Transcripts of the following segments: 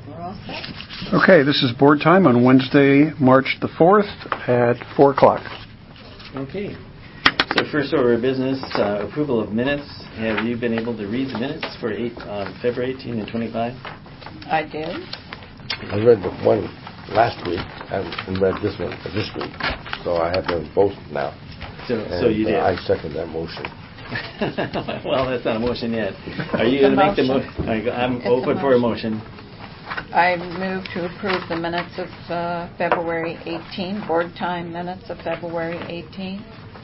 We're all set. Okay, this is board time on Wednesday, March the 4th at 4 o'clock. Okay. So first order of business, approval of minutes. Have you been able to read the minutes for February 18 and 25? I did. I read the one last week. I haven't read this one for this week. So I have them both now. So you did. I second that motion. Well, that's not a motion yet. Are you going to make the motion? I'm open for a motion. I move to approve the minutes of February 18, board time minutes of February 18.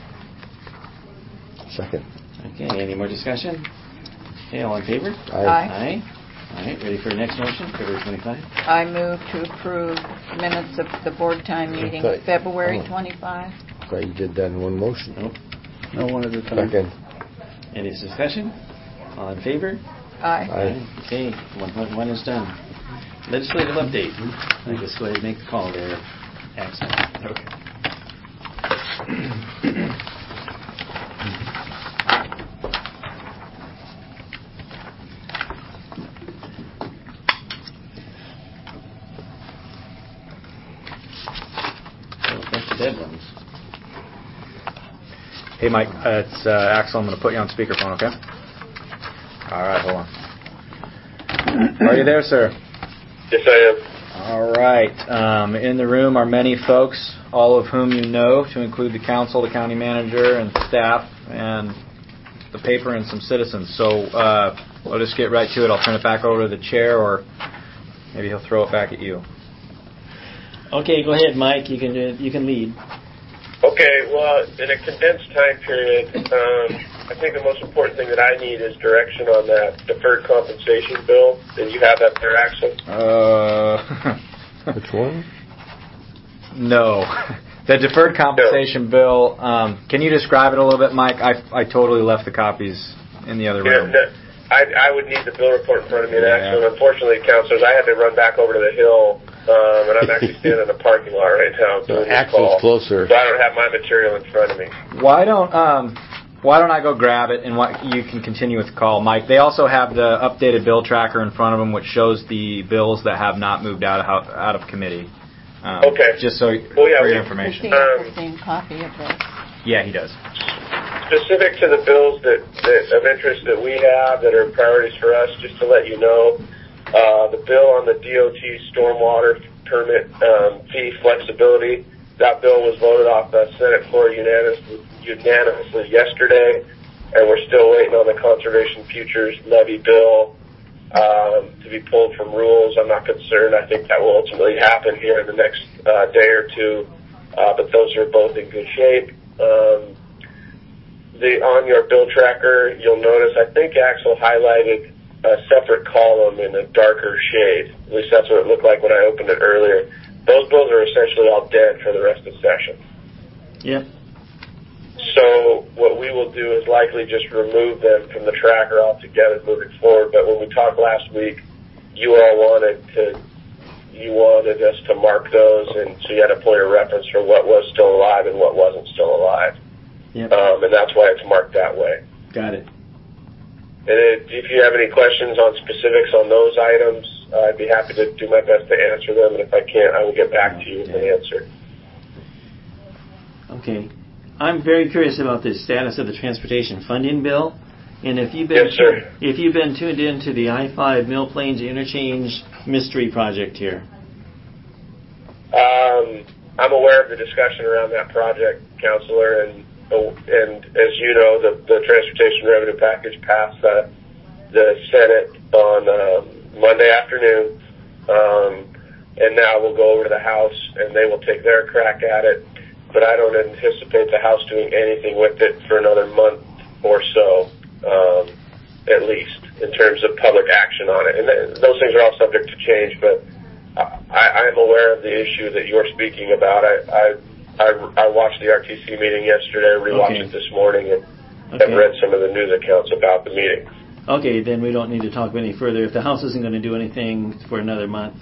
Second. Okay, any more discussion? Okay, all in favor? Aye. Aye. All right, ready for the next motion, February 25? I move to approve minutes of the board time meeting of February 25. Okay, you did that in one motion. Nope. No, one at a time. Second. Any discussion? All in favor? Aye. Aye. Okay, 1.1 is done. Legislative update. I guess go ahead and make the call there. Excellent. Okay. Hey, Mike, it's Axel. I'm going to put you on speakerphone, okay? All right, hold on. Are you there, sir? Yes, I am. All right. In the room are many folks, all of whom you know, to include the council, the county manager, and staff, and the paper, and some citizens. So I'll just get right to it. I'll turn it back over to the chair, or maybe he'll throw it back at you. Okay, go ahead, Mike. You can lead. Okay, well, in a condensed time period, I think the most important thing that I need is direction on that deferred compensation bill. Did you have that there, Axel? Which one? No. The deferred compensation bill, can you describe it a little bit, Mike? I totally left the copies in the other room. No, I would need the bill report in front of me, Axel. Unfortunately, counselors, I had to run back over to the Hill, and I'm actually standing in the parking lot right now. So Axel's closer. So I don't have my material in front of me. Why don't I go grab it, and you can continue with the call, Mike. They also have the updated bill tracker in front of them, which shows the bills that have not moved out of committee. Okay. Just so for your information. Does he have the same copy of this? Yeah, he does. Specific to the bills that of interest that we have that are priorities for us, just to let you know, the bill on the DOT stormwater permit fee flexibility, that bill was voted off the Senate floor unanimously yesterday, and we're still waiting on the conservation futures levy bill to be pulled from rules. I'm not concerned. I think that will ultimately happen here in the next day or two, but those are both in good shape. On your bill tracker, you'll notice, I think Axel highlighted a separate column in a darker shade. At least that's what it looked like when I opened it earlier. Those bills are essentially all dead for the rest of the session. Yep. So what we will do is likely just remove them from the tracker altogether moving forward. But when we talked last week, you all wanted us to mark those, and so you had a point of reference for what was still alive and what wasn't still alive. Yep. And that's why it's marked that way. Got it. And if you have any questions on specifics on those items, I'd be happy to do my best to answer them. And if I can't, I will get back to you with an answer. Okay. I'm very curious about the status of the transportation funding bill. And if you've been tuned into the I-5 Mill Plains Interchange Mystery Project here. I'm aware of the discussion around that project, Counselor, and as you know, the transportation revenue package passed the Senate on Monday afternoon, and now we'll go over to the House, and they will take their crack at it. But I don't anticipate the House doing anything with it for another month or so, at least, in terms of public action on it. And those things are all subject to change, but I'm aware of the issue that you're speaking about. I watched the RTC meeting yesterday, rewatched it this morning, and read some of the news accounts about the meeting. Okay, then we don't need to talk any further. If the House isn't going to do anything for another month,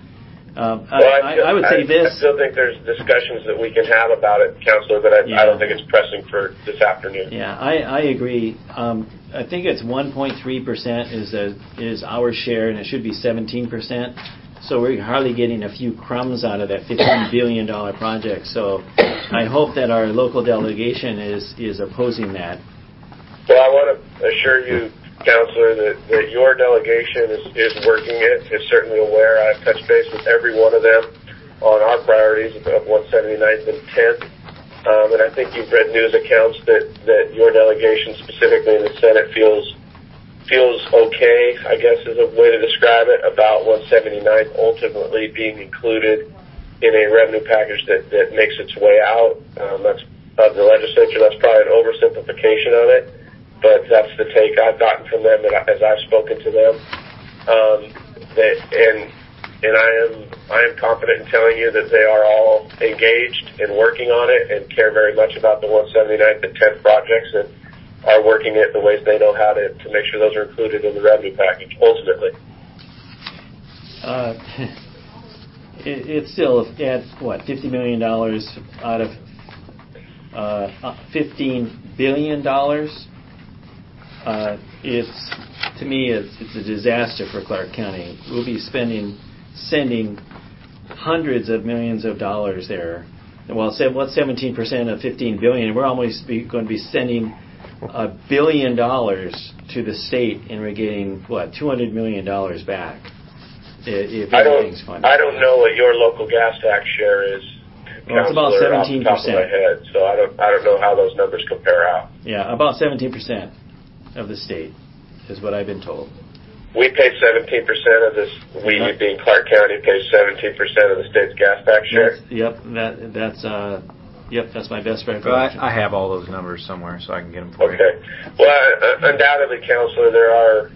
I would say this. I still think there's discussions that we can have about it, Counselor, but I don't think it's pressing for this afternoon. Yeah, I agree. I think it's 1.3% is our share, and it should be 17%. So we're hardly getting a few crumbs out of that $15 billion project. So I hope that our local delegation is opposing that. Well, I want to assure you, Councilor, that your delegation is working it, is certainly aware. I've touched base with every one of them on our priorities of 179th and 10th. And I think you've read news accounts that your delegation, specifically in the Senate, feels okay, I guess is a way to describe it, about 179th ultimately being included in a revenue package that makes its way out. That's of the legislature. That's probably an oversimplification of it, but that's the take I've gotten from them as I've spoken to them. And I am confident in telling you that they are all engaged and working on it and care very much about the 179th and 10th projects and are working it the ways they know how to make sure those are included in the revenue package, ultimately. It's still at, what, $50 million out of $15 billion? To me, it's a disaster for Clark County. We'll be sending hundreds of millions of dollars there. Well, what's 17% of $15 billion? We're almost going to be sending $1 billion to the state, and we're getting $200 million back. If everything's funded. I don't know what your local gas tax share is. Well, it's about 17%. Off the top of my head, so I don't know how those numbers compare out. Yeah, about 17% of the state is what I've been told. We pay 17% of this. We, being Clark County, pays 17% of the state's gas tax share. That's my best recollection. I have all those numbers somewhere, so I can get them for you. Okay. Well, undoubtedly, Councilor, there are,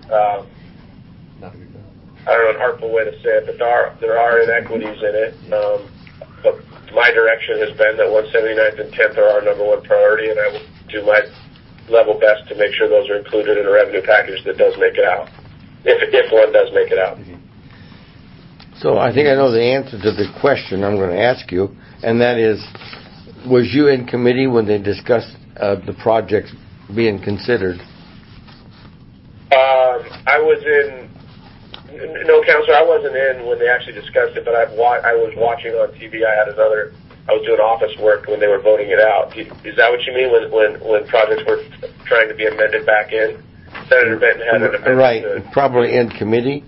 I don't know an artful way to say it, but there are inequities in it. But my direction has been that 179th and 10th are our number one priority, and I will do my level best to make sure those are included in a revenue package that does make it out, if one does make it out. So I think I know the answer to the question I'm going to ask you, and that is, was you in committee when they discussed the projects being considered? I was in. No, Councilor, I wasn't in when they actually discussed it, but I was watching on TV. I was doing office work when they were voting it out. Is that what you mean when projects were trying to be amended back in? Senator Benton had an amendment. Right, probably in committee.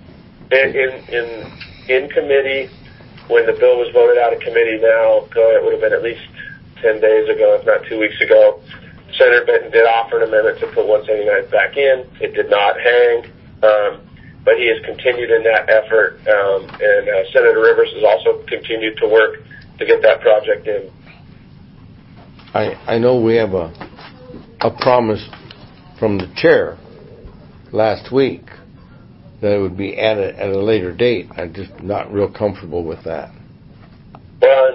In committee, when the bill was voted out of committee now, it would have been at least 10 days ago, if not 2 weeks ago, Senator Benton did offer an amendment to put 179 back in. It did not hang, but he has continued in that effort, and Senator Rivers has also continued to work to get that project in. I know we have a promise from the chair last week that it would be added at a later date. I'm just not real comfortable with that. Well,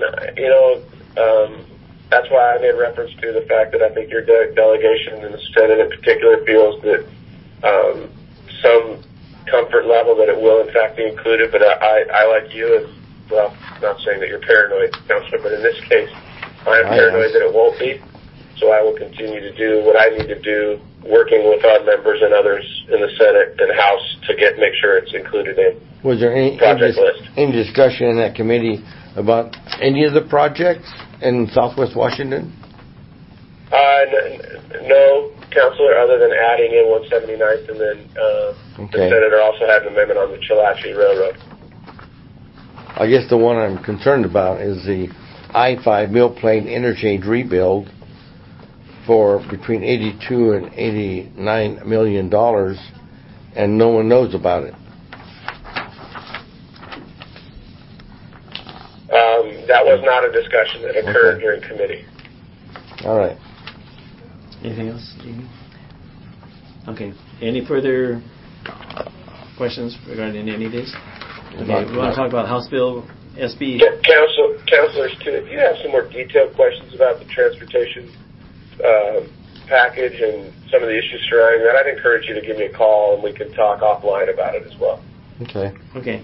that's why I made reference to the fact that I think your delegation and the Senate in particular feels that some comfort level that it will in fact be included. But I like you, and well, not saying that you're paranoid, Councilor, but in this case, I am paranoid that it won't be. So I will continue to do what I need to do, working with our members and others in the Senate and House to make sure it's included in. Was there any discussion in that committee about any of the projects in Southwest Washington? No, Councilor, other than adding in 179th, and then the Senator also had an amendment on the Chilhatchee Railroad. I guess the one I'm concerned about is the I-5 Mill Plain interchange rebuild for between $82 and $89 million, and no one knows about it. That was not a discussion that occurred during committee. All right. Anything else, Amy? Okay. Any further questions regarding any of these? Okay. We want to talk about House Bill SB. Councilors, too, if you have some more detailed questions about the transportation package and some of the issues surrounding that, I'd encourage you to give me a call and we can talk offline about it as well. Okay.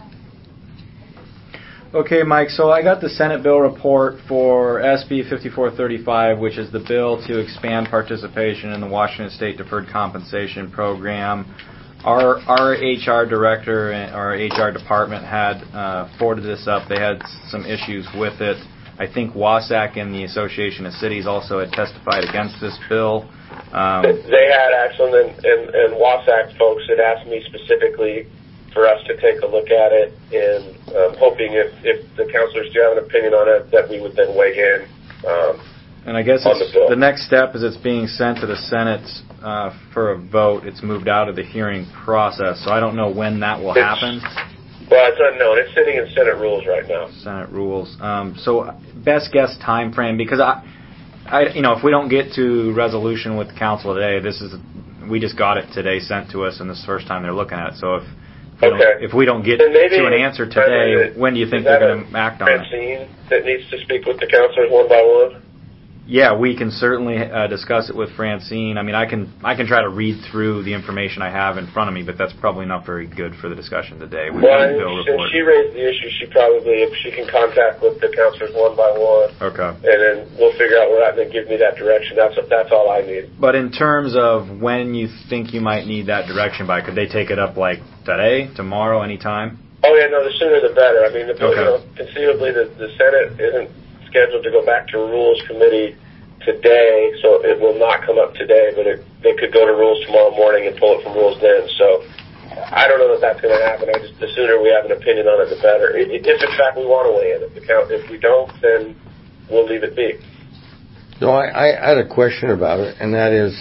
Okay, Mike, so I got the Senate bill report for SB 5435, which is the bill to expand participation in the Washington State Deferred Compensation Program. Our HR director and our HR department had forwarded this up. They had some issues with it. I think Wasack and the Association of Cities also had testified against this bill. They had, actually, and Wasack folks had asked me specifically for us to take a look at it, and hoping if the councilors do have an opinion on it, that we would then weigh in. And I guess the next step is it's being sent to the Senate for a vote. It's moved out of the hearing process, so I don't know when that will happen. Well, it's unknown. It's sitting in Senate rules right now. Senate rules. So best guess time frame, because if we don't get to resolution with the council today, we just got it today sent to us, and this is the first time they're looking at it. So if we don't get to an answer today, when do you think they're going to act on it? Francine that needs to speak with the councilors one by one? Yeah, we can certainly discuss it with Francine. I mean, I can try to read through the information I have in front of me, but that's probably not very good for the discussion today. Well, since she raised the issue, if she can contact with the councilors one by one. Okay. And then we'll figure out where that, and then give me that direction. That's all I need. But in terms of when you think you might need that direction by, could they take it up like today, tomorrow, anytime? Oh yeah, no, the sooner the better. I mean, conceivably the Senate isn't scheduled to go back to Rules Committee today, so it will not come up today, but they could go to Rules tomorrow morning and pull it from Rules then. So I don't know that that's going to happen. The sooner we have an opinion on it, the better. If in fact we want to weigh in. If we don't, then we'll leave it be. So I had a question about it, and that is,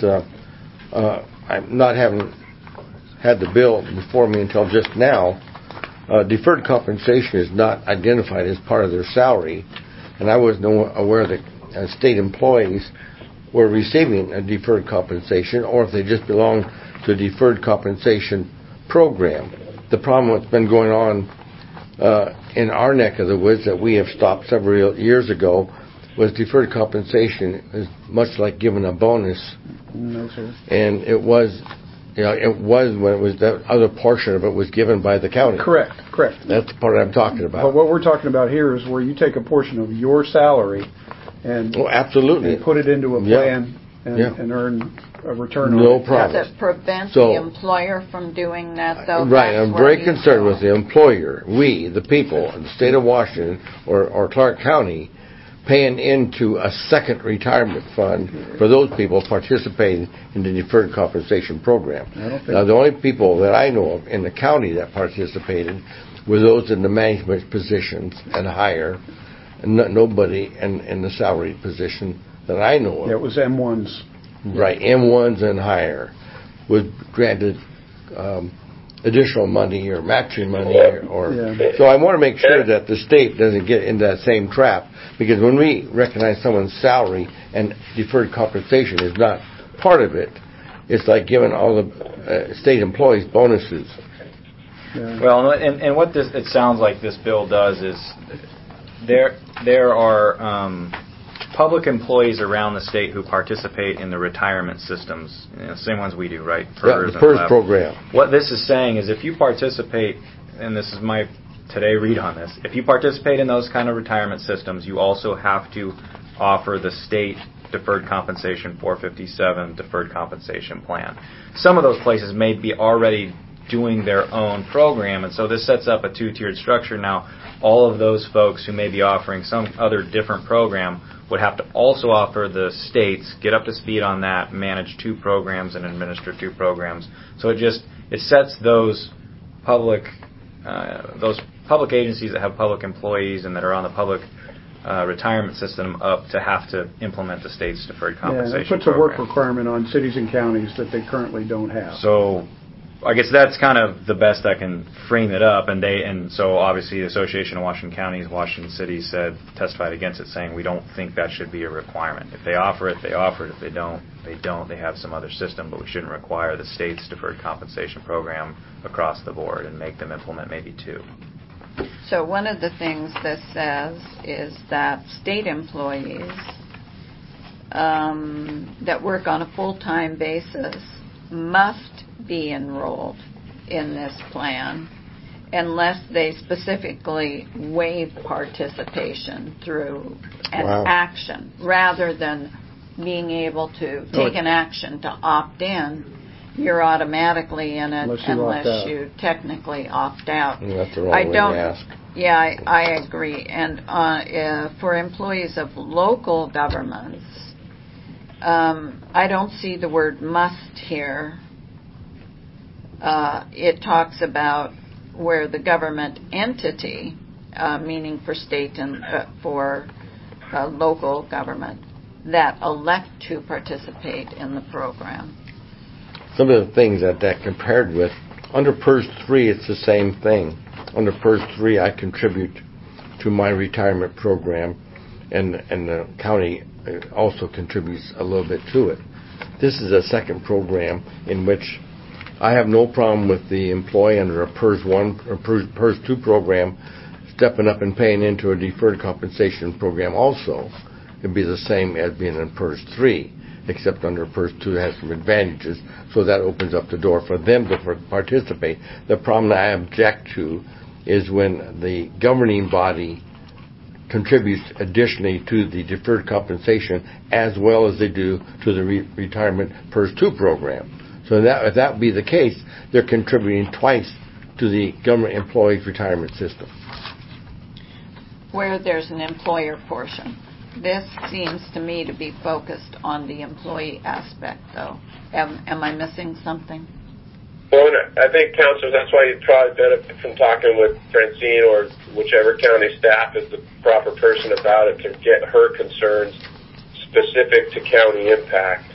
I'm not having had the bill before me until just now. Deferred compensation is not identified as part of their salary, and I wasn't aware that state employees were receiving a deferred compensation, or if they just belong to a deferred compensation program. The problem that's been going on in our neck of the woods that we have stopped several years ago was deferred compensation is much like giving a bonus. No, sir. And it was when it was that other portion of it was given by the county. Correct. That's the part I'm talking about. But what we're talking about here is where you take a portion of your salary and absolutely, and put it into a plan and earn a return on it. No problem. Does it prevent the employer from doing that, though? Right. I'm very concerned with the employer. We, the people in the state of Washington or Clark County, paying into a second retirement fund for those people participating in the deferred compensation program. Now, the only people that I know of in the county that participated were those in the management positions and higher, and nobody in the salary position that I know of. It was M1s. Right, M1s and higher was granted additional money or matching money. So I want to make sure that the state doesn't get into that same trap, because when we recognize someone's salary and deferred compensation is not part of it, it's like giving all the state employees bonuses. Yeah. Well, and what it sounds like this bill does is there are public employees around the state who participate in the retirement systems, same ones we do, right? The PERS program. What this is saying is if you participate, and this is my today read on this, if you participate in those kind of retirement systems, you also have to offer the state deferred compensation 457 deferred compensation plan. Some of those places may be already doing their own program, and so this sets up a two-tiered structure. Now, all of those folks who may be offering some other different program would have to also offer the states, get up to speed on that, manage two programs and administer two programs. So it sets those public agencies that have public employees and that are on the public retirement system up to have to implement the state's deferred compensation it puts a work requirement on cities and counties that they currently don't have. So I guess that's kind of the best I can frame it up, and so obviously the Association of Washington Counties, Washington City testified against it, saying we don't think that should be a requirement. If they offer it, they offer it. If they don't, they don't. They have some other system, but we shouldn't require the state's deferred compensation program across the board and make them implement maybe two. So one of the things this says is that state employees that work on a full-time basis must be enrolled in this plan unless they specifically waive participation through an action rather than being able to take an action to opt in you're automatically in it Unless you opt out. you technically opt out. That's the wrong way to ask. Yeah, I agree. And for employees of local governments, I don't see the word must here. It talks about where the government entity, meaning for state and for local government, that elect to participate in the program. Some of the things that compared with, under PERS 3, it's the same thing. Under PERS 3, I contribute to my retirement program, and the county also contributes a little bit to it. This is a second program in which I have no problem with the employee under a PERS 1 or PERS 2 program stepping up and paying into a deferred compensation program also. It'd be the same as being in PERS 3, except under PERS 2 it has some advantages, so that opens up the door for them to participate. The problem that I object to is when the governing body contributes additionally to the deferred compensation as well as they do to the retirement PERS 2 program. So if that be the case, they're contributing twice to the government employees' retirement system. Where there's an employer portion. This seems to me to be focused on the employee aspect, though. Am I missing something? Well, I think, counselors, that's why you'd probably benefit from talking with Francine or whichever county staff is the proper person about it to get her concerns specific to county impact.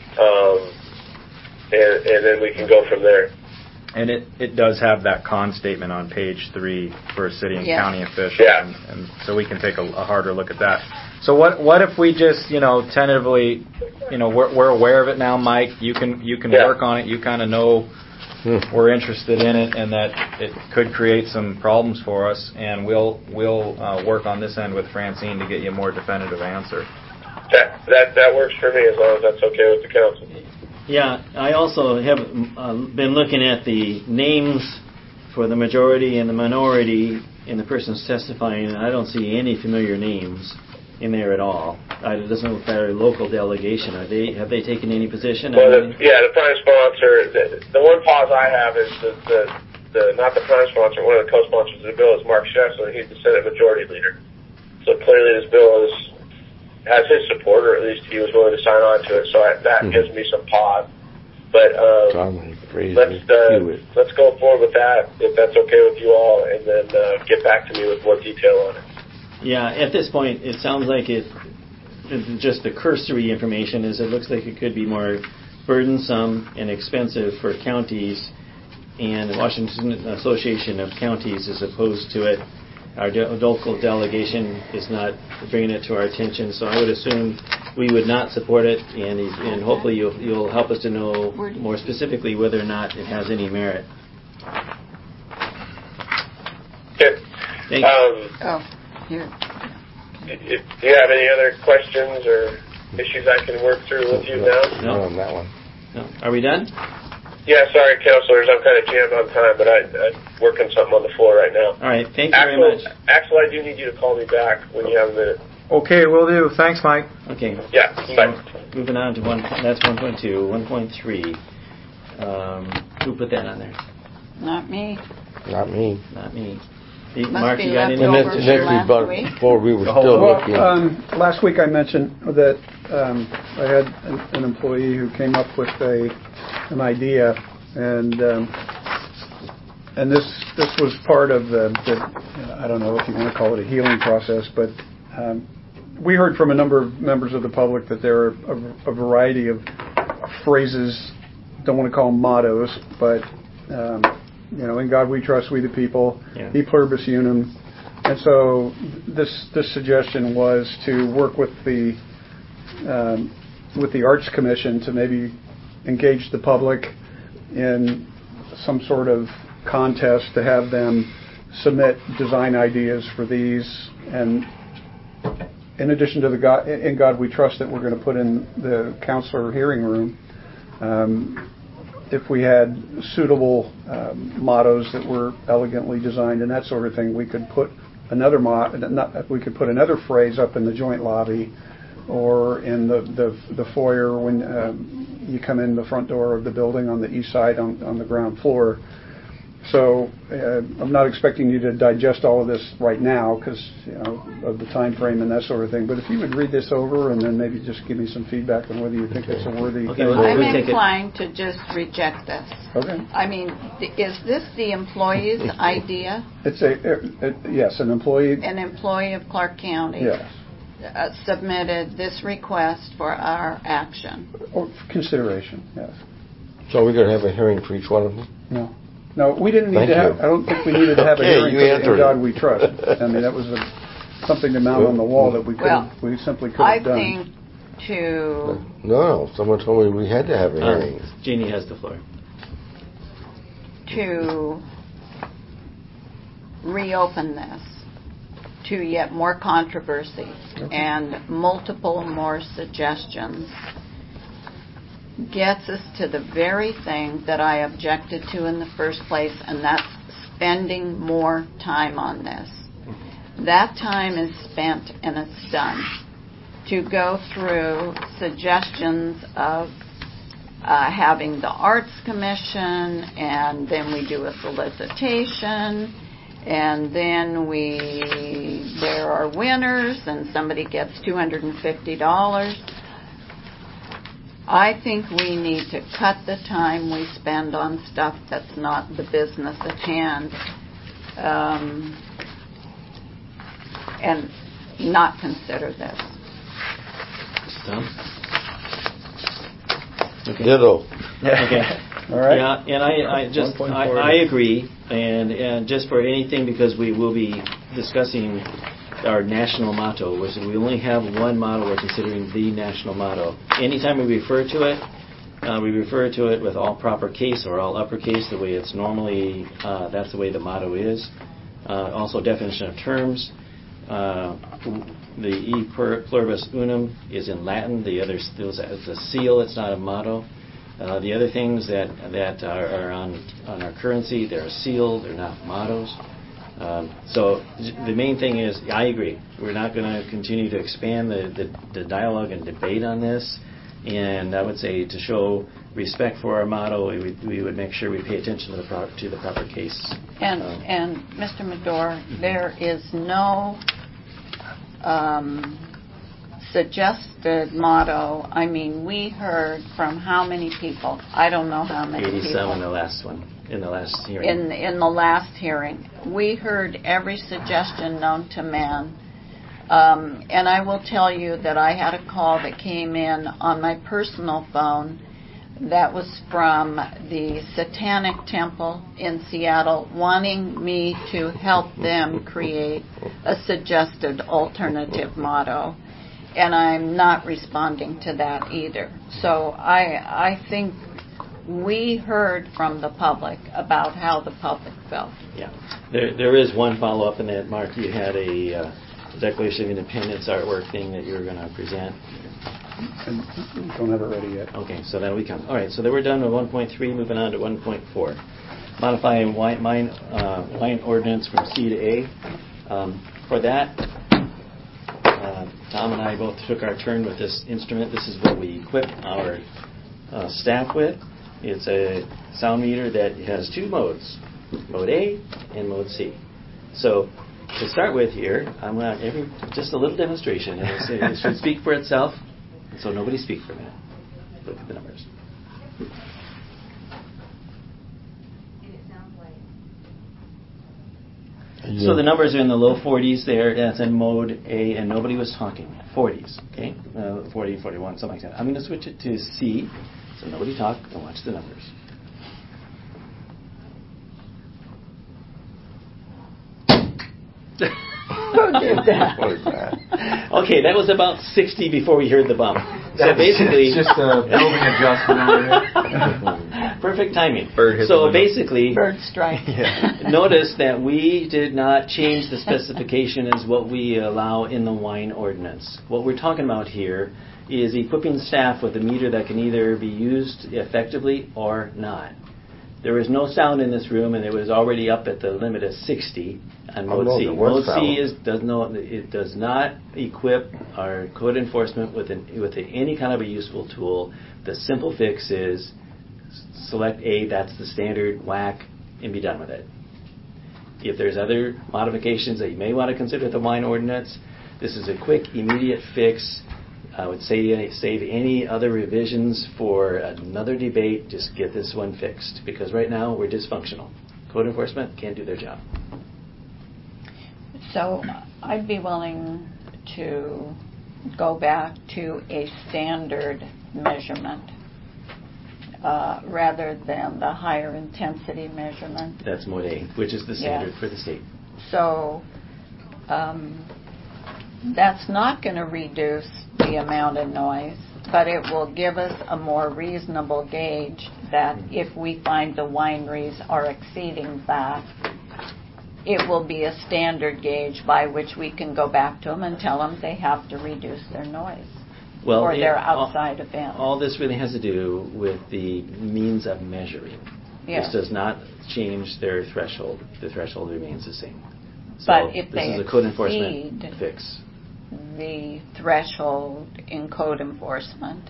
And then we can go from there. And it does have that con statement on page 3 for city and county officials, and so we can take a harder look at that. So what if we just tentatively, we're aware of it now, Mike. You can work on it. You kind of know we're interested in it, and that it could create some problems for us, and we'll work on this end with Francine to get you a more definitive answer. That works for me, as long as that's okay with the council. Yeah, I also have been looking at the names for the majority and the minority and the persons testifying, and I don't see any familiar names in there at all. It doesn't look like a local delegation. Have they taken any position? Well, the prime sponsor, the one pause I have is the not the prime sponsor, one of the co-sponsors of the bill is Mark Schessler. He's the Senate Majority Leader. So clearly this bill has his support, or at least he was willing to sign on to it. So that gives me some pause. But let's go forward with that, if that's okay with you all, and then get back to me with more detail on it. Yeah, at this point, it sounds like just the cursory information is it looks like it could be more burdensome and expensive for counties, and the Washington Association of Counties is opposed to it. Our local delegation is not bringing it to our attention, so I would assume we would not support it, and hopefully you'll help us to know more specifically whether or not it has any merit. Okay. Thanks. Here. Do you have any other questions or issues I can work through with you now? No. On that one. No. Are we done? Yeah, sorry, counselors, I'm kind of jammed on time, but I'm working something on the floor right now. All right, thank you very much. Axel, I do need you to call me back when you have a minute. Okay, will do. Thanks, Mike. Okay. Yeah, bye. Moving on to that's 1.2, 1.3. Who put that on there? Not me. Not me. Not me. Must Mark, be you got left any? over And from next last week. before we were still looking. Last week I mentioned that I had an employee who came up with an idea, and this was part of the I don't know if you want to call it a healing process, but we heard from a number of members of the public that there are a variety of phrases, don't want to call them mottos, but in God we trust, we the people, e pluribus unum. And so this suggestion was to work with the Arts Commission to maybe engage the public in some sort of contest to have them submit design ideas for these. And in addition to in God we trust that we're going to put in the counselor hearing room, if we had suitable mottos that were elegantly designed and that sort of thing, we could put another phrase up in the joint lobby or in the foyer you come in the front door of the building on the east side on the ground floor. So I'm not expecting you to digest all of this right now because of the time frame and that sort of thing. But if you would read this over and then maybe just give me some feedback on whether you think it's a worthy thing. I'm inclined to just reject this. Okay. I mean, is this the employee's idea? It's yes, an employee. An employee of Clark County. Yes. Submitted this request for our action. Or consideration, yes. So we're going to have a hearing for each one of them? No, we didn't need Thank to have, you. I don't think we needed to have a hearing you for answered In God it. We Trust. I mean, that was something to mount on the wall that we simply could have done. I think to... No, someone told me we had to have a hearing. Jeannie has the floor. To reopen this to yet more controversy and multiple more suggestions gets us to the very thing that I objected to in the first place, and that's spending more time on this. That time is spent and it's done. To go through suggestions of having the Arts Commission, and then we do a solicitation, and then there are winners, and somebody gets $250. I think we need to cut the time we spend on stuff that's not the business at hand, and not consider this. Tom? Okay. Ditto. Okay. All right. Yeah, and I agree, and just for anything, because we will be discussing our national motto, which we only have one motto we're considering the national motto. Anytime we refer to it with all proper case or all uppercase, the way it's normally, that's the way the motto is. Also, definition of terms. The E pluribus unum is in Latin. The other it's a seal. It's not a motto. The other things that are on our currency, they're a seal. They're not mottos. So the main thing is, I agree. We're not going to continue to expand the dialogue and debate on this. And I would say to show respect for our motto, we would make sure we pay attention to the proper case. And Mr. Medor, there is no suggested motto. I mean, we heard from how many people? I don't know how many 87 people. in the last one, in the last hearing. In the last hearing. We heard every suggestion known to man. And I will tell you that I had a call that came in on my personal phone that was from the Satanic Temple in Seattle wanting me to help them create a suggested alternative motto. And I'm not responding to that either. So I think we heard from the public about how the public felt. Yeah. There is one follow-up in that, Mark. You had a Declaration of Independence artwork thing that you were going to present. And don't have it ready yet. Okay, so that'll be coming. All right, so then we're done with 1.3, moving on to 1.4. Modifying wine ordinance from C to A. For that, Tom and I both took our turn with this instrument. This is what we equip our staff with. It's a sound meter that has two modes, mode A and mode C. So to start with here, I'm going to just a little demonstration. It should speak for itself. So nobody speak for a minute. Look at the numbers. So the numbers are in the low 40s there. That's in mode A, and nobody was talking. 40s, okay? 40, 41, something like that. I'm going to switch it to C, so nobody talk, and watch the numbers. Who did that? Okay, that was about 60 before we heard the bump. So basically, It's just a building adjustment over here. perfect timing. Bird hit the So window. basically, Bird strike. notice that we did not change the specification as what we allow in the wine ordinance. What we're talking about here is equipping staff with a meter that can either be used effectively or not. there was no sound in this room, and it was already up at the limit of 60 on Mode C. there was Mode C sound. does not equip our code enforcement with any kind of a useful tool. The simple fix is select A, that's the standard whack, and be done with it. If there's other modifications that you may want to consider with the wine ordinance, this is a quick, immediate fix. I would say save any other revisions for another debate. Just get this one fixed, because right now we're dysfunctional. Code enforcement can't do their job. So I'd be willing to go back to a standard measurement rather than the higher intensity measurement. That's Mode A, which is the standard for the state. So that's not going to reduce the amount of noise, but it will give us a more reasonable gauge that if we find the wineries are exceeding that, it will be a standard gauge by which we can go back to them and tell them they have to reduce their noise or their outside events. All this really has to do with the means of measuring. Yes. This does not change their threshold. The threshold remains the same. But if this they is a code enforcement fix. The threshold in code enforcement,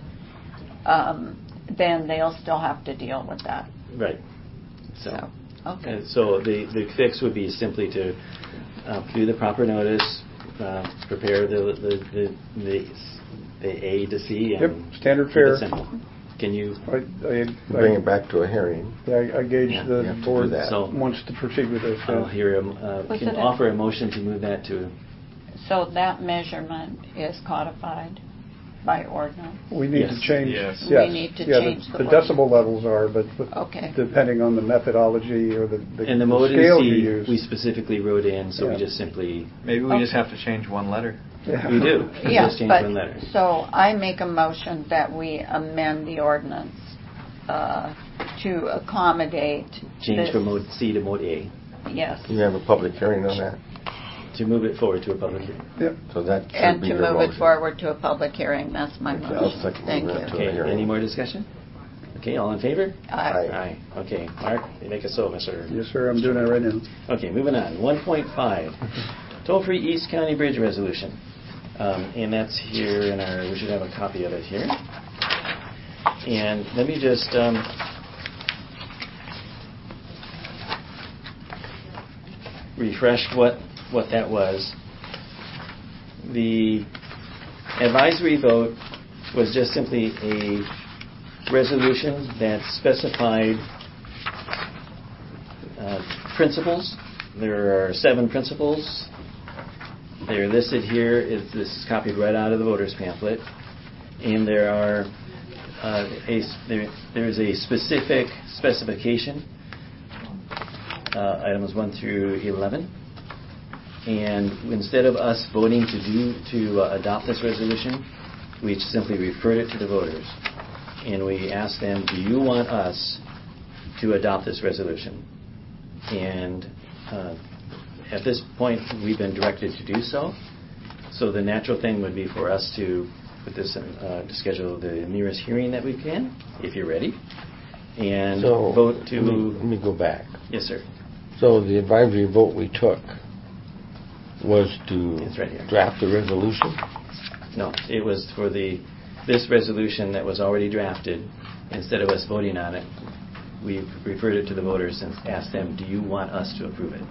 then they'll still have to deal with that. Right. So okay. So the fix would be simply to do the proper notice, prepare the A to C, and standard keep fare. it simple. Can you Bring it back to a hearing. I gauge Yeah, the you have to board do that. So- wants to proceed with this. I'll hear can offer a motion to move that to. So that measurement is codified by ordinance. We need Yes. to change. Yes. We need to change the the decibel levels are, but Okay. depending on the methodology or the And the mode in scale you C, use. we specifically wrote in, so we Yeah. just simply. Maybe we just have to change one letter. Yeah. We do. We Yes, just change but one letter. so I make a motion that we amend the ordinance to accommodate Change this. from Mode C to Mode A. Yes. You have a public hearing on that, To move it forward to a public hearing. Yep. so that should And be to your move motion. it forward to a public hearing. That's my Okay, I'll motion. second Thank that you. to Okay, hearing. any more discussion? Okay, all in favor? Aye. Aye. Okay, Mark, you make it so, Mr. Yes, sir. I'm doing that right now. Okay, moving on. 1.5, toll-free East County Bridge Resolution. And that's here in our, we should have a copy of it here. And let me just refresh what that was. The advisory vote was just simply a resolution that specified principles. There are 7 principles. They're listed here. This is copied right out of the voters pamphlet. And there are there is a specific specification, items 1 through 11. And instead of us voting to adopt this resolution, we simply referred it to the voters. And we asked them, do you want us to adopt this resolution? And at this point, we've been directed to do so. So the natural thing would be for us to put this to schedule the nearest hearing that we can, if you're ready, and So, vote to. let me go back. Yes, sir. So the advisory vote we took was to It's right here. draft the resolution? No, it was for this resolution that was already drafted. Instead of us voting on it, we referred it to the voters and asked them, do you want us to approve it?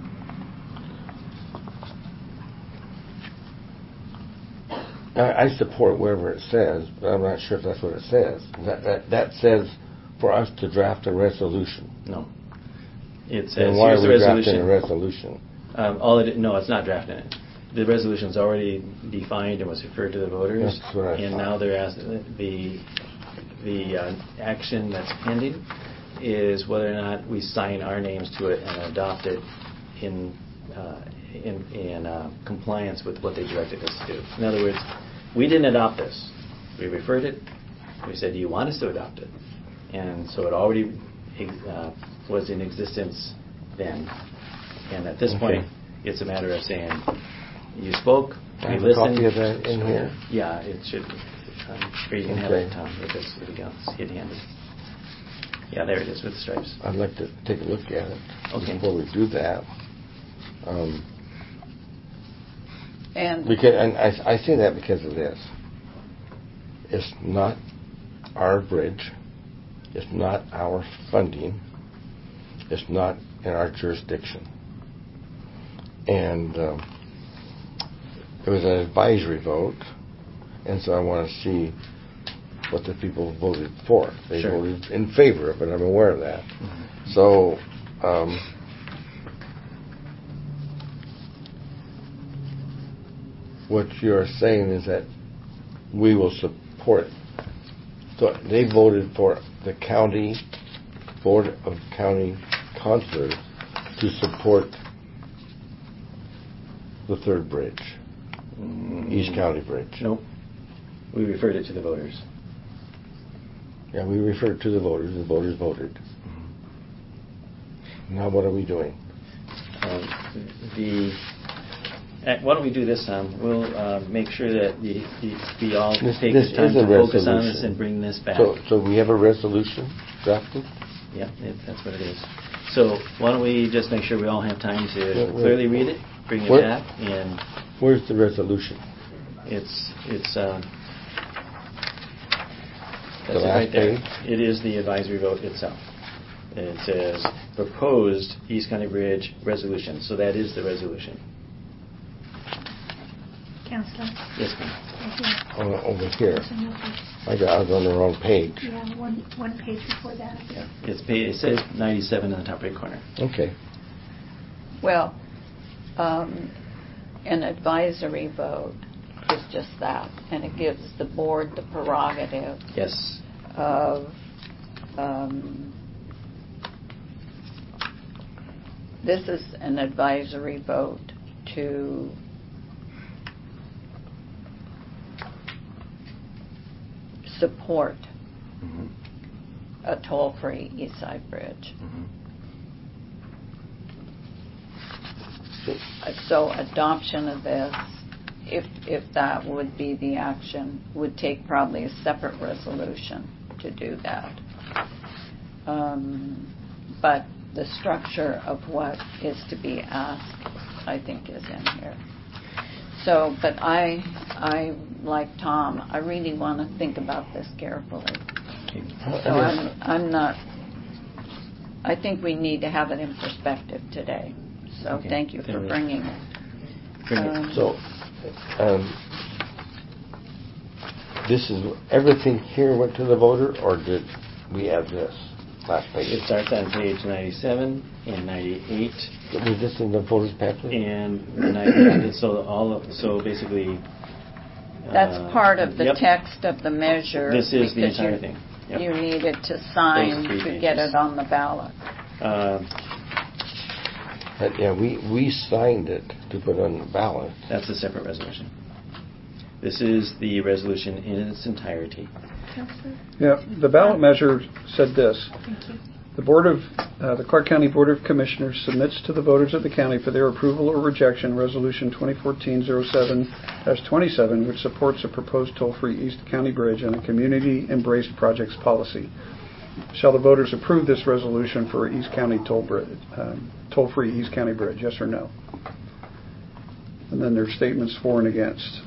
I support wherever it says, but I'm not sure if that's what it says. That says for us to draft a resolution. No. It says, Then why here's are the we drafting resolution. a resolution? No, it's not drafting it. The resolution's already defined and was referred to the voters. That's what I And thought. now they're asking, the action that's pending is whether or not we sign our names to it and adopt it in compliance with what they directed us to do. In other words, we didn't adopt this. We referred it. We said, do you want us to adopt it? And so it already was in existence then. And at this Okay. point, it's a matter of saying, you spoke, I we have listened. a copy of that in here. Yeah, it should be. Or you can have Okay. it, Tom, if you go, see it handy. Yeah, there it is with the stripes. I'd like to take a look at it Okay. before we do that. And I say that because of this. It's not our bridge. It's not our funding. It's not in our jurisdiction. And it was an advisory vote, and so I want to see what the people voted for. They Sure. voted in favor of it. I'm aware of that. Mm-hmm. So what you're saying is that we will support it. So they voted for the county board of county councilors to support the third bridge, East County Bridge. Nope. We referred it to the voters. Yeah, we referred to the voters. The voters voted. Now what are we doing? Why don't we do this, Tom? We'll make sure that we all take This the time is a to focus on resolution. this and bring this back. So we have a resolution drafted? Yeah, that's what it is. So why don't we just make sure we all have time to Where- clearly read it, bring it where- back, and Where's the resolution? it's that's The it last right there. page? It is the advisory vote itself. And it says proposed East County Bridge resolution. So that is the resolution. Counselor. Yes, ma'am. Right here. Over here. There's another page. I was on the wrong page. Yeah, one page before that. Yeah. It says 97 in the top right corner. Okay. well, an advisory vote is just that, and it gives the board the prerogative Yes. of this is an advisory vote to support Mm-hmm. a toll-free East Side Bridge. So adoption of this, if that would be the action, would take probably a separate resolution to do that. But the structure of what is to be asked, I think, is in here. So, but I like Tom, I really want to think about this carefully. So I'm not, I think we need to have it in perspective today. So Okay. thank you for bringing it. So, this is, everything here went to the voter, or did we add this last page? It starts on page 97 and 98. Was this in the voter's pamphlet? And so basically. That's part of the yep. text of the measure. This is the because entire thing. Yep. You needed to sign Those 3 to get pages. it on the ballot. But yeah, we signed it to put on the ballot. That's a separate resolution. This is the resolution in its entirety. Counselor. Yeah, the ballot measure said this. Thank you. The Clark County Board of Commissioners submits to the voters of the county for their approval or rejection Resolution 2014-07-27, which supports a proposed toll-free East County Bridge and a community-embraced projects policy. Shall the voters approve this resolution for East County toll-free East County Bridge? Yes or no? And then there's statements for and against.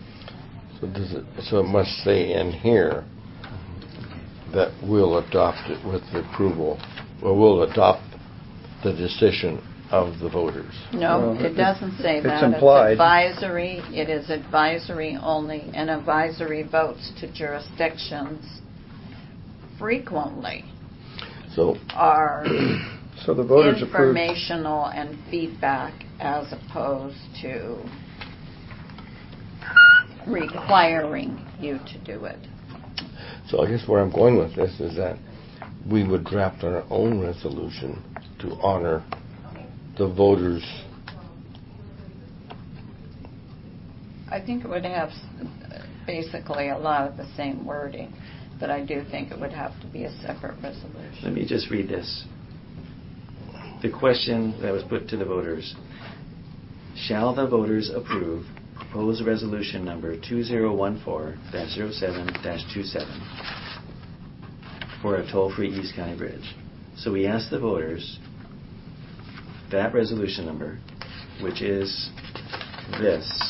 So it must say in here that we'll adopt it with the approval, or we'll adopt the decision of the voters. No, Well, it doesn't say that. it's implied. It's advisory. It is advisory only, and advisory votes to jurisdictions frequently So are So the voters approved. informational and feedback as opposed to requiring you to do it. So I guess where I'm going with this is that we would draft our own resolution to honor the voters. I think it would have basically a lot of the same wording, but I do think it would have to be a separate resolution. Let me just read this. The question that was put to the voters: shall the voters approve proposed resolution number 2014-07-27 for a toll-free East County bridge. So we asked the voters that resolution number, which is this.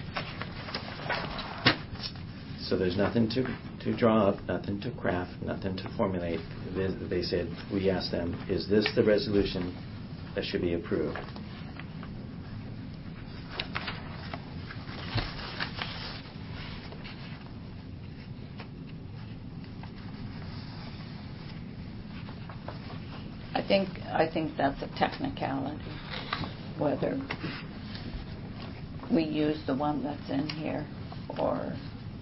So there's nothing to draw up, nothing to craft, nothing to formulate. They said, we asked them, is this the resolution that should be approved? I think that's a technicality, whether we use the one that's in here or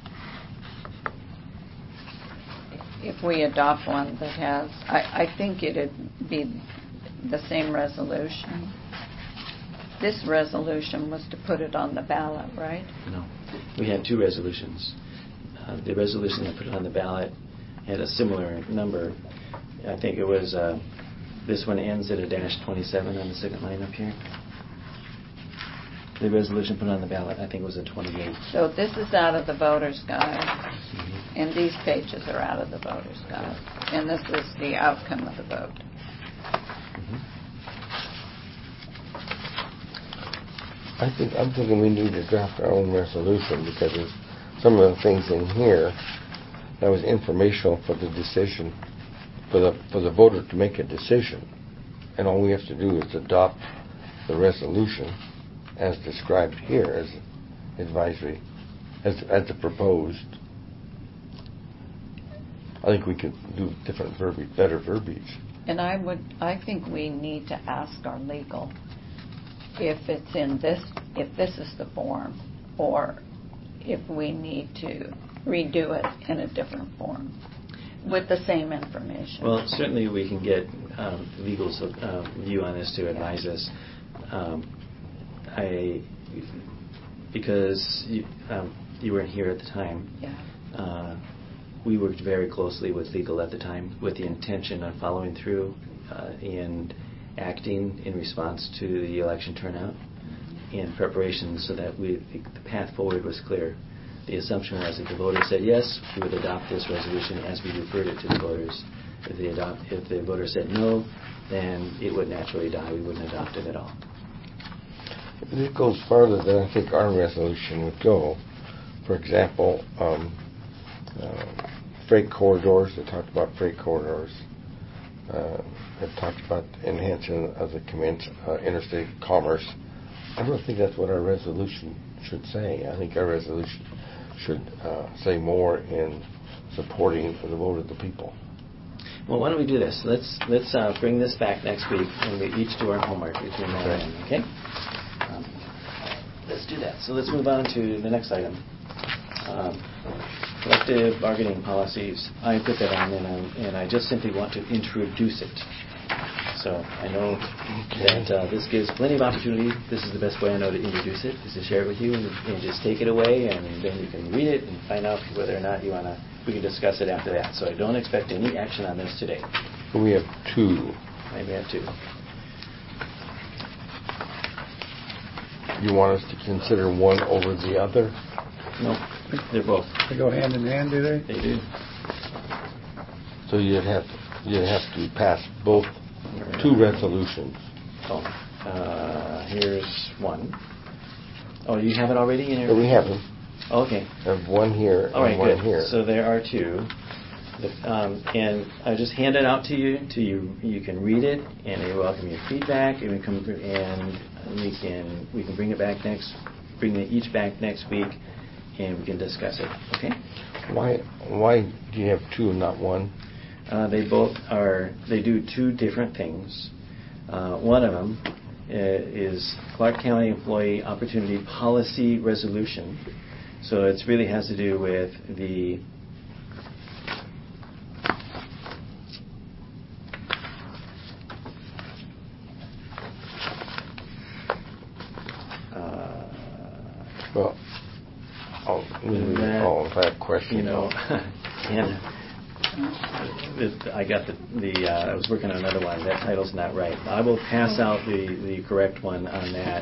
if we adopt one that has, I think it'd be the same resolution. This resolution was to put it on the ballot, right? No. We had two resolutions. The resolution that put it on the ballot had a similar number. I think it was, this one ends at a -27 on the second line up here. The resolution put on the ballot, I think, was a 28. So this is out of the voter's guide, and these pages are out of the voter's guide, and this is the outcome of the vote. I'm thinking we need to draft our own resolution because there's some of the things in here that was informational for the decision, for the voter to make a decision, and all we have to do is adopt the resolution as described here as advisory, as the proposed. I think we could do different verbiage, better verbiage. And I think we need to ask our legal if it's in this, if this is the form, or if we need to redo it in a different form with the same information. Well, certainly we can get legal's view on this to advise us. Because you weren't here at the time. Yeah. We worked very closely with legal at the time with the intention of following through and acting in response to the election turnout in preparation so that the path forward was clear. The assumption was that the voters said yes, we would adopt this resolution as we referred it to the voters. If the voters said no, then it would naturally die. We wouldn't adopt it at all. It goes farther than I think our resolution would go. For example, freight corridors. They talked about freight corridors. They talked about enhancing of the interstate commerce. I don't think that's what our resolution should say. I think our resolution should say more in supporting the vote of the people. Well, why don't we do this? Let's bring this back next week, and we each do our homework between now and then. Okay? Let's do that. So let's move on to the next item. Collective bargaining policies. I put that on, and I just simply want to introduce it. So I know that this gives plenty of opportunity. This is the best way I know to introduce it, is to share it with you, and just take it away, and then you can read it and find out whether or not we can discuss it after that. So I don't expect any action on this today. We have two. Maybe I have two. You want us to consider one over the other? No, they're both. They go hand in hand, do they? They do. So you'd have to pass both two resolutions. Oh, here's one. Oh, you have it already in your... We have them. Okay. I have one here All right, and one good. here. So there are two. And I just hand it out to you. You can read it, and we welcome your feedback, and we can bring it back bring it each back next week, and we can discuss it. Okay? Why do you have two and not one? They do two different things. One of them is Clark County Employee Opportunity Policy Resolution. So it really has to do with the I have a question. You know, and I got I was working on another one. That title's not right. I will pass out the correct one on that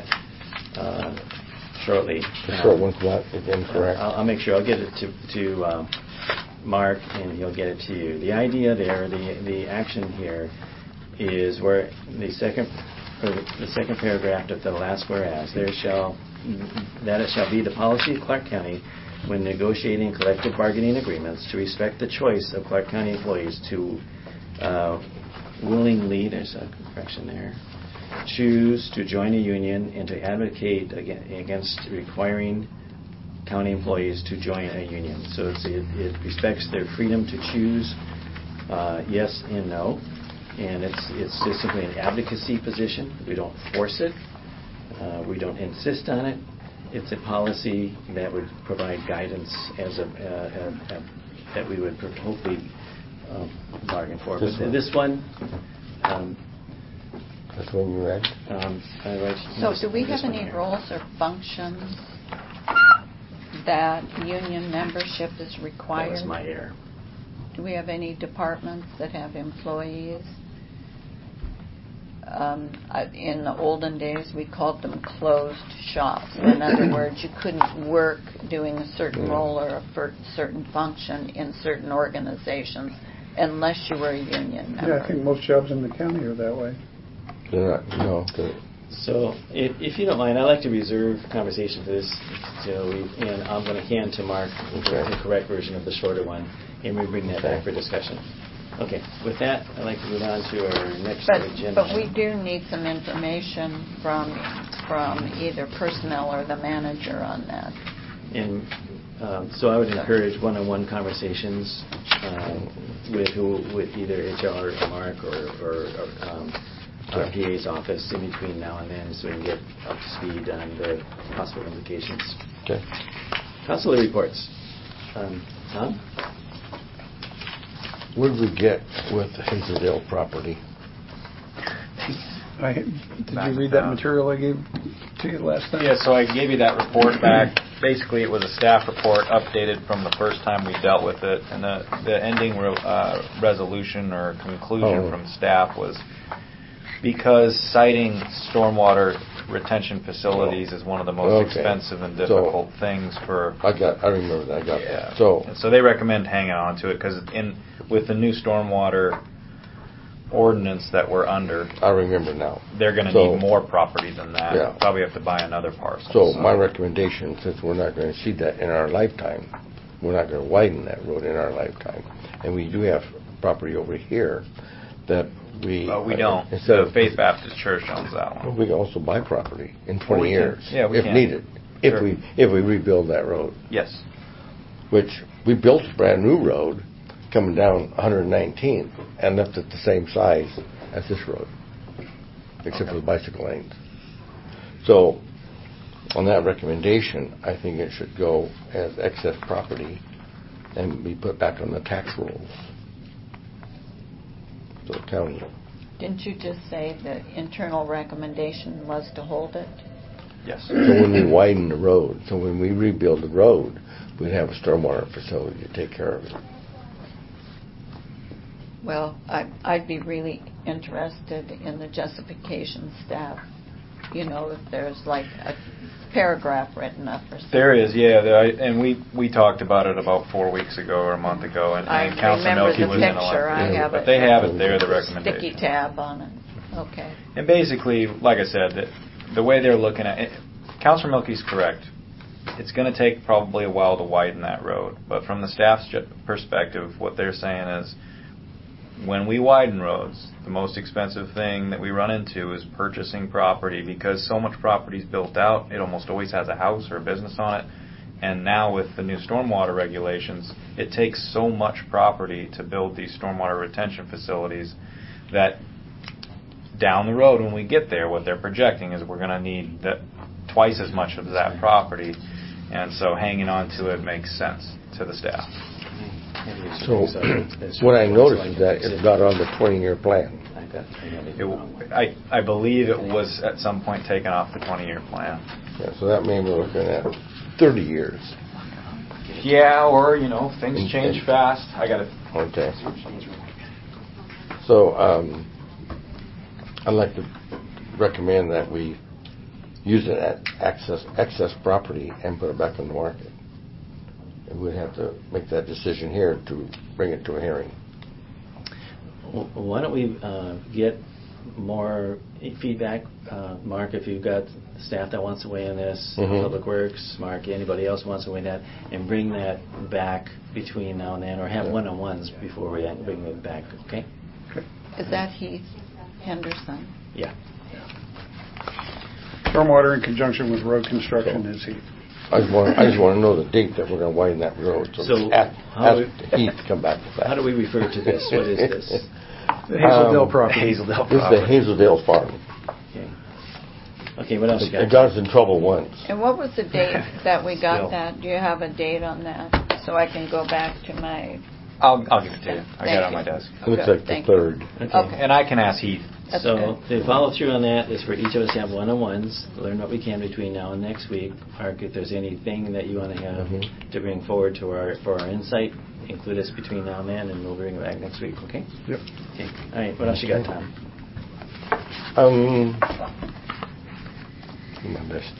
shortly. The short one's not incorrect. I'll make sure. I'll get it to Mark, and he'll get it to you. The idea there, the action here, is where the second paragraph of the last whereas, that it shall be the policy of Clark County when negotiating collective bargaining agreements to respect the choice of Clark County employees to willingly, there's a correction there, choose to join a union and to advocate against requiring county employees to join a union. So it respects their freedom to choose yes and no, and it's just simply an advocacy position. We don't force it. We don't insist on it. It's a policy that would provide guidance as that we would hopefully bargain for. This one. That's what you read? So do we have any roles or functions that union membership is required? That was my error. Do we have any departments that have employees? In the olden days, we called them closed shops. In other words, you couldn't work doing a certain role or a certain function in certain organizations unless you were a union member. Yeah, I think most jobs in the county are that way. They're not, no. So, if you don't mind, I'd like to reserve conversation for this, and I'm going to hand to Mark the correct version of the shorter one, and we bring that back for discussion. Okay, with that, I'd like to move on to our next agenda. But we do need some information from either personnel or the manager on that. And so I would encourage one-on-one conversations with either HR or Mark or our PA's office in between now and then, so we can get up to speed on the possible implications. Okay. Council reports. Tom? What did we get with the Hazledale property? Did you read that material I gave to you last time? Yeah, so I gave you that report back. Basically, it was a staff report updated from the first time we dealt with it, and the ending resolution or conclusion from staff was because citing stormwater retention facilities is one of the most expensive and difficult things for. I remember that. I got that. So they recommend hanging on to it because with the new stormwater ordinance that we're under, I remember now. They're going to need more property than that. Yeah. Probably have to buy another parcel. So my recommendation, since we're not going to see that in our lifetime, we're not going to widen that road in our lifetime, and we do have property over here that we don't. The Faith Baptist Church owns that one. We can also buy property in 20 years if needed, if we rebuild that road. Yes. Which we built a brand new road coming down 119 and left it the same size as this road, except for the bicycle lanes. So on that recommendation, I think it should go as excess property and be put back on the tax rolls. So the county. Didn't you just say the internal recommendation was to hold it? Yes. So when we widen the road, so when we rebuild the road, we'd have a stormwater facility to take care of it. Well, I'd be really interested in the justification staff. If there's like a paragraph written up or something. There is, and we talked about it about 4 weeks ago or a month ago, and Councilor Milky was in a picture. I have it. But they have it there, the recommendation. Sticky tab on it. Okay. And basically, like I said, the way they're looking at it, Councilor Milky's correct. It's going to take probably a while to widen that road, but from the staff's perspective, what they're saying is, when we widen roads, the most expensive thing that we run into is purchasing property, because so much property is built out, it almost always has a house or a business on it. And now with the new stormwater regulations, it takes so much property to build these stormwater retention facilities that down the road when we get there, what they're projecting is we're going to need twice as much of that property. And so hanging on to it makes sense to the staff. So what I noticed is that it's not on the 20-year plan. I believe it was at some point taken off the 20-year plan. Yeah, so that means we're looking at 30 years. Yeah, or, things change fast. I got it. Okay. So I'd like to recommend that we use it at excess property and put it back on the market. we'd have to make that decision here to bring it to a hearing. Well, why don't we get more feedback, Mark, if you've got staff that wants to weigh in this, Public Works, Mark, anybody else wants to weigh in that, and bring that back between now and then, or have one-on-ones before we bring it back, okay? Is that Heath Henderson? Yeah. Stormwater in conjunction with road construction is Heath. I just want to know the date that we're going to widen that road. So ask how Heath to come back with that. How do we refer to this? What is this? The Hazeldale property. Hazeldale This is the Hazeldale Farm. Okay. Okay, what else you got? It got us in trouble once. And what was the date that we got Still. that? Do you have a date on that? So I can go back to my... I'll give it to you. I got it on my Thank you. desk. It looks Okay, like the thank you. 3rd. Okay. And I can ask Heath. That's So good. the follow through on that is for each of us to have one-on-ones, learn what we can between now and next week. Mark, if there's anything that you want to have to bring forward to for our insight, include us between now and then, and we'll bring it back next week, okay? Yep. Okay. All right, what else you got, Tom? My list.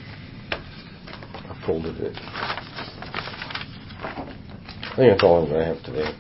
I folded it. I think that's all I'm going to have today.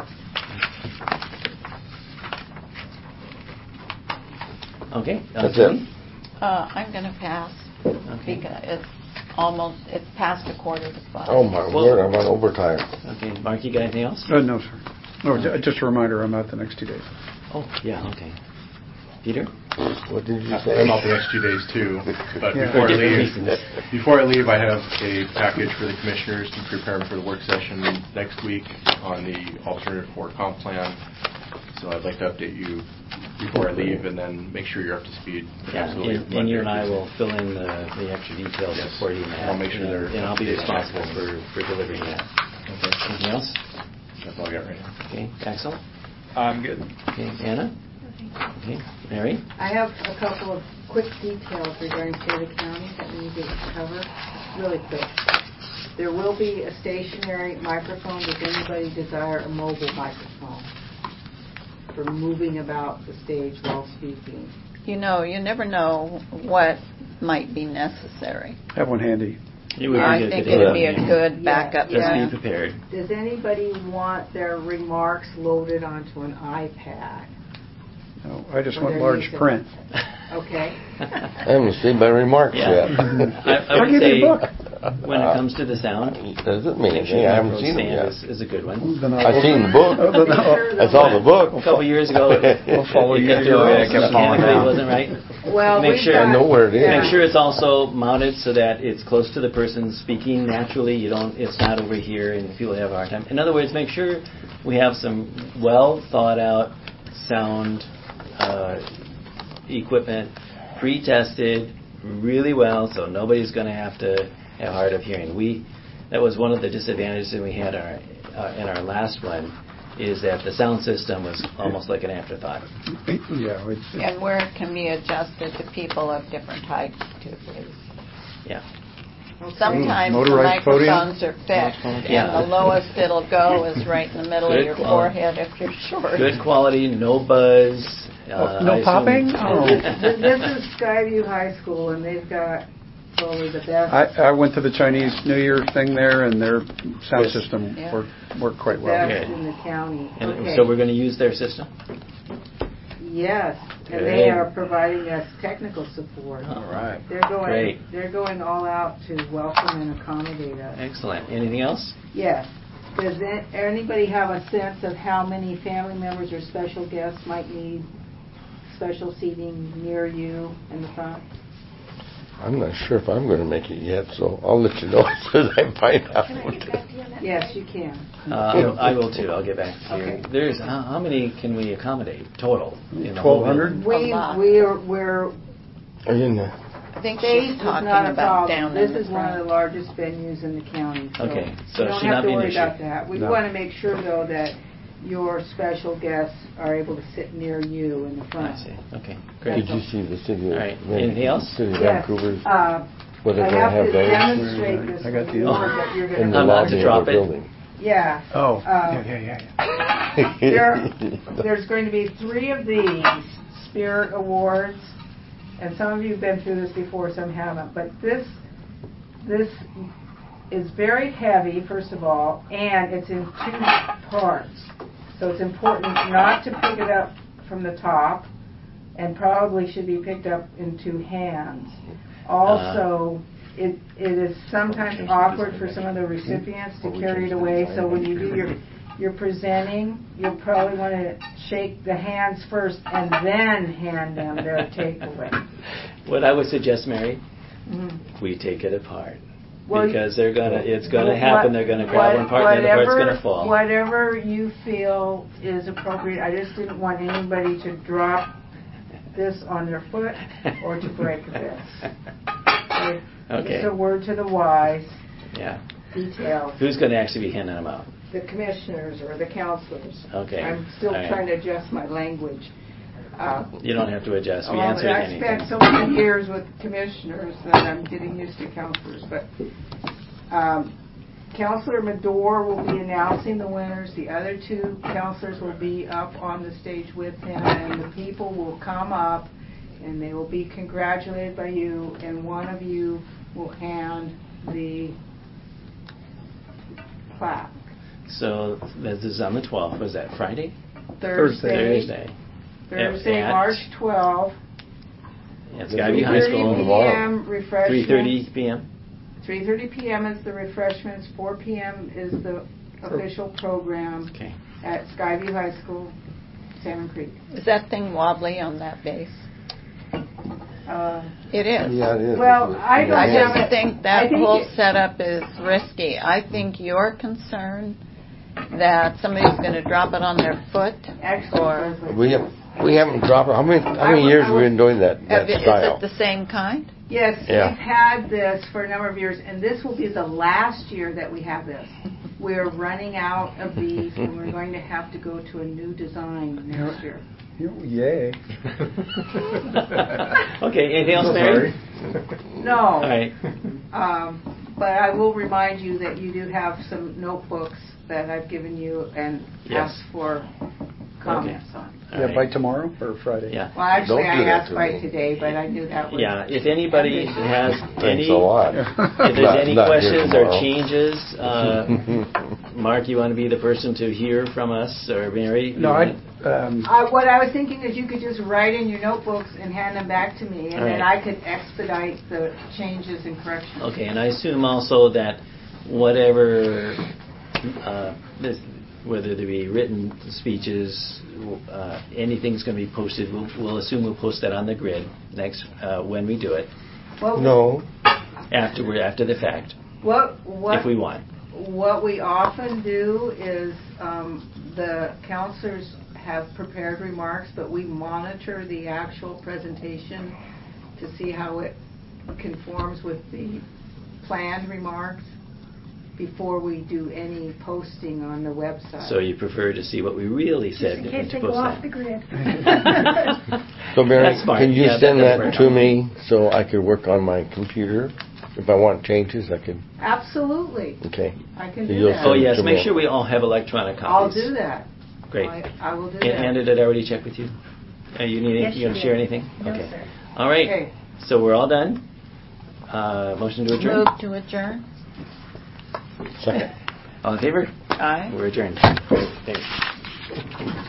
Okay. That's Julie? it. I'm going to pass Okay. because it's past 4:45. Oh my Well- word, I'm on overtime. Okay, Mark, you got anything else? No, sir. No, just a reminder, I'm out the next 2 days. Oh, yeah, okay. Peter? What did you I'm say? out the next 2 days too. But Yeah. before I Different leave, reasons. I have a package for the commissioners to prepare for the work session next week on the alternative for comp plan. So I'd like to update you before I leave, and then make sure you're up to speed. Yeah, Absolutely. and you and I will fill in the extra details Yes. before you, Matt. I'll make sure they're And I'll be updated. responsible for delivering that. Okay. Anything else? That's all I got right now. Okay. Axel? I'm good. Okay. Anna? Okay. Mary? I have a couple of quick details regarding State of County that we need to cover really quick. There will be a stationary microphone. Does anybody desire a mobile microphone for moving about the stage while speaking? You know, you never know what might be necessary. Have one handy. It would be I a think good it'd be a idea. good backup. Just plan. be prepared. Does anybody want their remarks loaded onto an iPad? No, I just Or want they're large using- print. Okay. I haven't seen my remarks Yeah. yet. I I'll would give say you a book. when it comes to the sound, Doesn't mean make sure anything. the I haven't microphone seen it stand yet. is a good one. Then I've seen the book. I saw the book. A couple years ago, We'll follow you it through it. kept falling mechanically down. wasn't right. Well, Make we've sure- got- I know where it is. yeah. Make sure it's also mounted so that it's close to the person speaking naturally. It's not over here and people have a hard time. In other words, make sure we have some well thought out sound equipment, pre-tested really well, so nobody's going to have to have hard of hearing. That was one of the disadvantages that we had in our last one, is that the sound system was almost like an afterthought. Yeah, And where it can be adjusted to people of different heights too. Yeah. Sometimes the Motorized podium? microphones are fixed, Yeah. and the lowest it'll go is right in the middle Good of your quality. forehead if you're short. Good quality, no buzz. no I assume- popping? Oh. This is Skyview High School, and they've got probably the best. I went to the Chinese New Year thing there, and their sound Yes. system Yeah. worked quite well. Best Good. in the county. And Okay. so we're going to use their system? Yes, and Good. they are providing us technical support. All right. They're Great. going all out to welcome and accommodate us. Excellent. Anything else? Yes. Does anybody have a sense of how many family members or special guests might need special seating near you in the front? I'm not sure if I'm going to make it yet, so I'll let you know as soon as I find out. Can I get back to you on that? Yes, you can. I will too. I'll get back to you. Okay. There's how many can we accommodate total? In the 1,200? whole building? We're I didn't know. I think space she's is talking not a about problem. down This in the is one of the front. largest venues in the county. Okay, so you it don't should have not to be an worry issue. about that. We No. want to make sure though that your special guests are able to sit near you in the I front. see. Okay, Did great. you see the city of All right. Anything else? City of Yes. Vancouver's? I Where they're going to have have to those demonstrate this I got the award other. that you're in going the I'm to. not to lobby drop of the it. building. Yeah. Oh, There, there's going to be 3 of these Spirit Awards, and some of you have been through this before, some haven't. But this is very heavy, first of all, and it's in 2 parts. So it's important not to pick it up from the top, and probably should be picked up in 2 hands. Also, it is sometimes awkward for some of the recipients to carry it away, so when you do your presenting, you'll probably want to shake the hands first and then hand them their takeaway. What I would suggest, Mary, we take it apart. Well, because it's gonna happen. They're gonna grab one part, and the other part's gonna fall. Whatever you feel is appropriate. I just didn't want anybody to drop this on their foot or to break this. Okay. Just a word to the wise. Yeah. Details. Who's going to actually be handing them out? The commissioners or the counselors. Okay. I'm still trying to adjust my language. You don't have to adjust. We well, answered I anything. spent so many years with commissioners that I'm getting used to counselors. But Counselor Medor will be announcing the winners. The other 2 counselors will be up on the stage with him, and the people will come up, and they will be congratulated by you, and one of you will hand the plaque. So this is on the 12th. Was that Friday? Thursday, At March 12th. At Skyview High School. 3:30 p.m. refreshments. 3:30 p.m. 3:30 p.m. is the refreshments. 4 p.m. is the official program at Skyview High School, Salmon Creek. Is that thing wobbly on that base? It is. Yeah, it is. Well, I just think that whole setup is risky. I think you're concerned that somebody's going to drop it on their foot. Actually, we haven't dropped it. How many years have we been doing that style? Is it the same kind? Yes, we've had this for a number of years, and this will be the last year that we have this. We're running out of these, and we're going to have to go to a new design next year. Yay. Okay, anything else, Mary? No. All right. But I will remind you that you do have some notebooks that I've given you and asked for comments on. By tomorrow or Friday? Yeah. Well, actually, I asked by today, but I knew that was... Yeah, if anybody has Thanks a lot. If there's any questions or changes, Mark, you want to be the person to hear from us, or Mary? No, what I was thinking is you could just write in your notebooks and hand them back to me, and then I could expedite the changes and corrections. Okay, and I assume also that whatever, whether there be written speeches, anything's going to be posted, we'll assume we'll post that on the grid next when we do it. Well, no. After the fact. What if we want. What we often do is the counselors have prepared remarks, but we monitor the actual presentation to see how it conforms with the planned remarks before we do any posting on the website. So you prefer to see what we really said in case they to post go off that. the grid. So Mary, That's fine. can you send that that to me so I could work on my computer? If I want changes, I can. Absolutely. Okay. I can do You'll that. Oh yes, make sure we all have electronic I'll copies. do that. Great. I will do that. And did I already check with you? You need Yes, you going to you share did. anything? No, okay. sir. All right. Okay. So we're all done. Motion to adjourn. Move to adjourn. Second. All in favor? Aye. We're adjourned. Great. Thanks.